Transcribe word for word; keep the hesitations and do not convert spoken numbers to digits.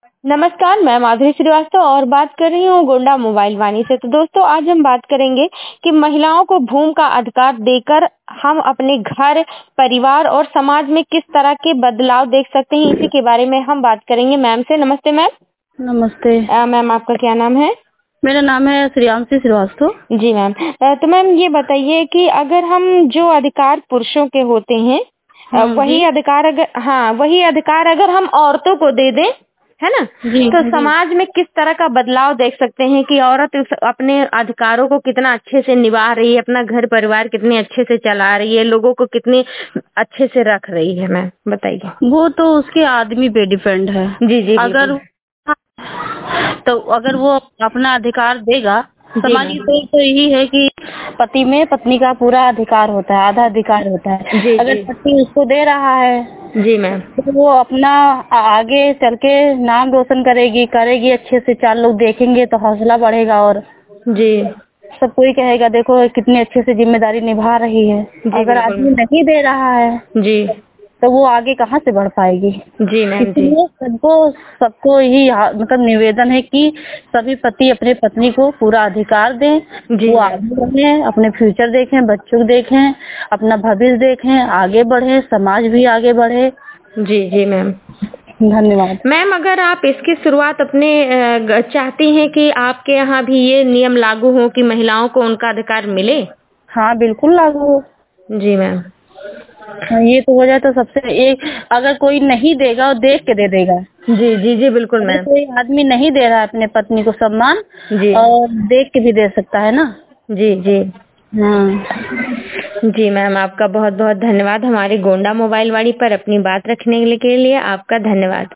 नमस्कार, मैं माधुरी श्रीवास्तव और बात कर रही हूँ गोंडा मोबाइल वाणी से। तो दोस्तों आज हम बात करेंगे कि महिलाओं को भूमि का अधिकार देकर हम अपने घर, परिवार और समाज में किस तरह के बदलाव देख सकते हैं, इसी के बारे में हम बात करेंगे मैम से। नमस्ते मैम। नमस्ते। अ, मैम आपका क्या नाम है? मेरा नाम है श्रेयांशी श्रीवास्तव। जी मैम। अ, तो मैम ये बताइए कि अगर हम जो अधिकार पुरुषों के होते हैं अ, हाँ जी। वही अधिकार अगर हाँ वही अधिकार अगर हम औरतों को दे दें, है ना, जी तो जी। समाज में किस तरह का बदलाव देख सकते हैं कि औरत उस अपने अधिकारों को कितना अच्छे से निभा रही है, अपना घर परिवार कितने अच्छे से चला रही है, लोगों को कितने अच्छे से रख रही है। मैम बताइए। वो तो उसके आदमी पे डिपेंड है। जी जी बिल्कुल। अगर तो अगर वो अपना अधिकार देगा, जी समाज की मैम। सोच तो यही है कि पति में पत्नी का पूरा अधिकार होता है, आधा अधिकार होता है। जी अगर जी। पति उसको दे रहा है जी मैम। तो वो अपना आ- आगे चल के नाम रोशन करेगी करेगी अच्छे से, चार लोग देखेंगे तो हौसला बढ़ेगा और जी सब कोई कहेगा देखो कितने अच्छे से जिम्मेदारी निभा रही है। जी अगर बिल्कुल आदमी मैम। नहीं दे रहा है जी तो वो आगे कहाँ से बढ़ पाएगी। जी मैम। जी इसलिए सबको सबको यही हा- मतलब निवेदन है कि सभी पति अपने पत्नी को पूरा अधिकार दें, जी वो मैम। आगे बढ़ें, अपने फ्यूचर देखें, बच्चों को देखें, अपना भविष्य देखें, आगे बढ़े, समाज भी आगे बढ़े। जी जी मैम। धन्यवाद। मैम अगर आप इसकी शुरुआत अपने अ, ग- चाहती हैं कि आपके यहाँ भी ये नियम लागू हो कि महिलाओं को उनका अधिकार मिले। हाँ बिल्कुल लागू हो। जी मैम। हाँ, ये तो हो जाए तो सबसे एक, अगर कोई नहीं देगा और देख के दे देगा। जी जी जी बिल्कुल अगर मैम। कोई आदमी नहीं दे रहा है अपने पत्नी को सम्मान, जी और देख के भी दे सकता है ना। जी जी। हाँ। जी मैम, आपका बहुत बहुत धन्यवाद हमारे गोंडा मोबाइल वाणी पर अपनी बात रखने के लिए आपका धन्यवाद।